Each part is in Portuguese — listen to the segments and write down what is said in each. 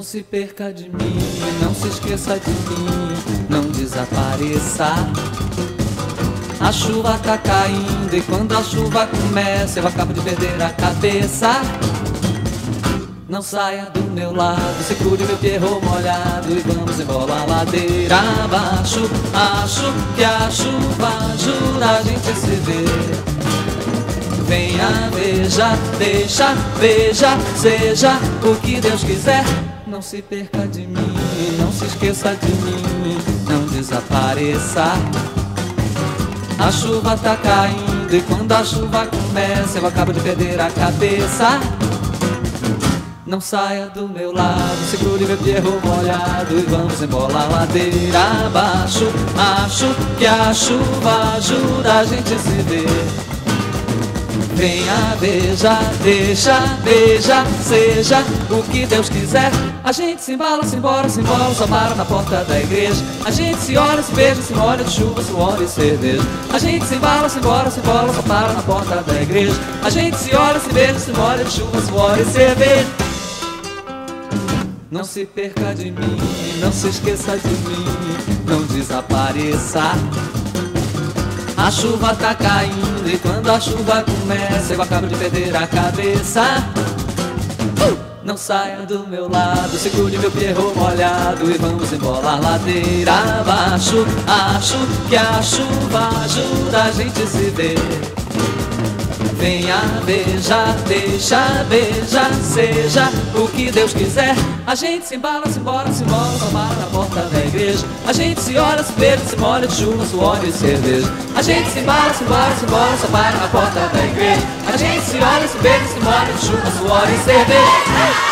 se perca de mim, não se esqueça de mim, não desapareça. A chuva tá caindo e quando a chuva começa eu acabo de perder a cabeça. Não saia do meu lado, segure meu pierrot molhado e vamos embora ladeira abaixo. Acho que a chuva ajuda a gente se ver. Venha, veja, deixa, veja, seja o que Deus quiser. Não se perca de mim, não se esqueça de mim, não desapareça. A chuva tá caindo e quando a chuva começa eu acabo de perder a cabeça. Não saia do meu lado, segure meu pierrot molhado e vamos embora ladeira abaixo. Acho que a chuva ajuda a gente a se ver. Venha, veja, deixa, veja, seja o que Deus quiser. A gente se embala, se embora, só para na porta da igreja. A gente se olha, se beija, se molha de chuva, suor e cerveja. A gente se embala, se embora, só para na porta da igreja. A gente se olha, se beija, se molha de chuva, suor e cerveja. Não se perca de mim, não se esqueça de mim, não desapareça. A chuva tá caindo e quando a chuva começa eu acabo de perder a cabeça. Não saia do meu lado, segure meu pierrot molhado e vamos embora ladeira abaixo. Acho que a chuva ajuda a gente a se ver. Venha, veja, deixa, veja, seja o que Deus quiser. A gente se embala, se embora, só para na porta da igreja. A gente se olha, se beija, se molha de chuva, suor e cerveja. A gente se embala, só para na porta da igreja. A gente se olha, se beija, se molha de chuva, suor e cerveja.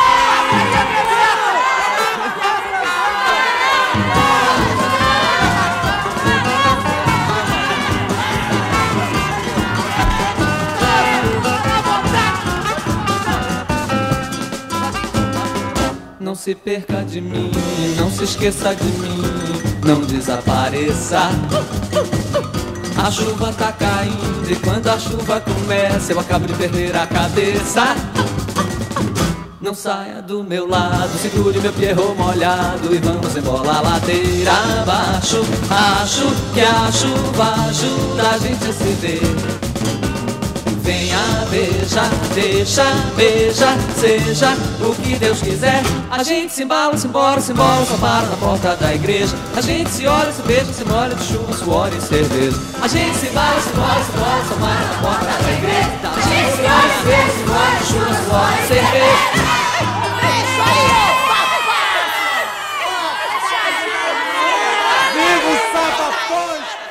Não se perca de mim, não se esqueça de mim, não desapareça. A chuva tá caindo e quando a chuva começa eu acabo de perder a cabeça. Não saia do meu lado, segure meu pierrot molhado e vamos embora ladeira abaixo. Acho que a chuva ajuda a gente a se ver. Venha, veja, deixa, veja, seja o que Deus quiser. A gente se embala, se embora, só para na porta da igreja. A gente se olha, se beija, se molha de chuva, suor e cerveja. A gente se embala, só para na porta da igreja. A gente se olha, se beija, se molha de chuva, suor e cerveja. Viva o Sapa Ponte!